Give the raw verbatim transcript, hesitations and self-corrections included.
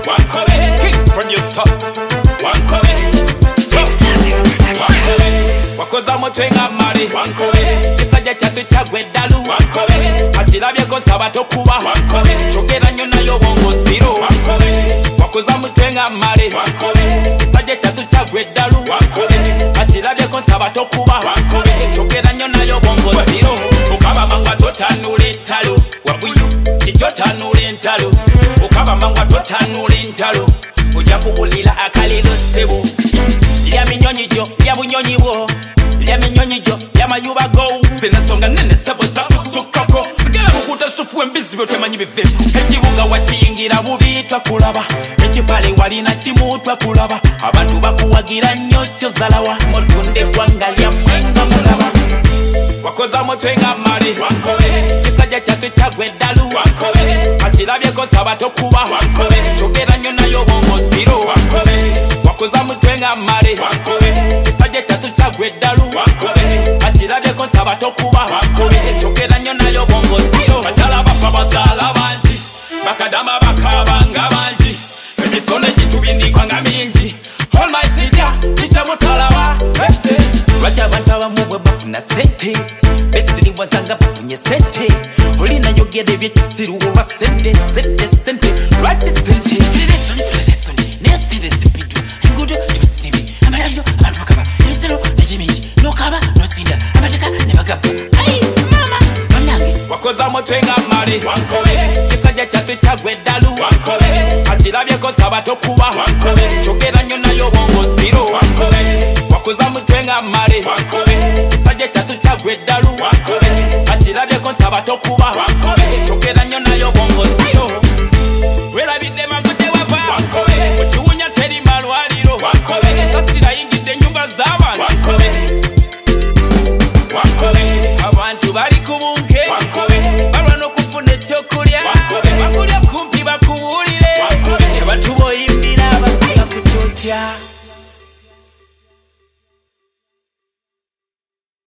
Wankobe Kings producer Wankobe Wakoza motwe nga mali Wankobe Kisajja kyatu kyagwe ddalu Wankobe Akirabyeko nsaba tokuba Wankobe Kyogera nnyo nayo bongo zero Wankobe Wakoza motwe nga mali Wankobe Kisajja kyatu kyagwe ddalu Wankobe Akirabyeko nsaba tokuba Wankobe Kyogera nnyo nayo bongo zero Ukaba mangwa totanula entalo Wabuyu Kikyo tanula entalo Ukaba mangwa totanula entalo Ojja kuwulira akaliro ssebo Lya minyonyi gyo, lya bunyonyi bwo Lya minyonyi gyo, lya mayuba go Zinasonga nene sebo za kusukako Sigala mukuta supu embizi byo temanyi biveko Ekibuga wakiyingira bubi twakulaba Ekipale walina kimu twakulaba Abantu bakuwagira nnyo kyozalawa Motunde gwanga lya mwenga mulaba Wakoza motwe nga mali Wankobe Kisajja kyatu kyagwe ddalu Wankobe Akirabyeko nsaba tokuba Wankobe Kyogera nnyo nayo bongo zero Wankobe Wakoza motwe nga mali Wankobe Kisajja kyatu kyagwe ddalu Wankobe Akirabyeko nsaba tokuba Wankobe Kyogera nnyo nayo bongo zero Bakyala bafa bazaala bangi Bakadama bakabanga bangi Emisono gitubindikwa nga mingi Almighty Jah kikya mutalaba Lwaki abantu abamu bwe bafuna sente Besiri wazanga bafunye sente Olina yogera ebyekisiru olwa sente sente sente Lwaki sente Firesoni firesoni naye sente zipiddwa Enguudo tebasibi amalwaliro abantu bakaba ebisero nekimingi nokaba nosinda amateka ne bagabba Ayi mama bannange Wakoza motwe nga mali Wankobe Kisajja kyatu kyagwe ddalu Wankobe Akirabyeko nsaba tokuba Wankobe Kyogera nnyo nayo bongo zero Wankobe Wakoza motwe nga mali Wankobe Kisajja kyatu kyagwe ddalu Wankobe Akirabyeko nsaba tokuba Wankobe Kyogera nnyo nayo bongo zero Werabidde magote wava Wankobe Mukiwunya teri malwaliro Wankobe Sasira yingidde ennyumba z'abantu Wankobe Wankobe Abantu bali ku bunke Wankobe balwana okufuna ekyokulya bakulya kumpi bakubuulire Tebatuboyimbira abasira ku kyokya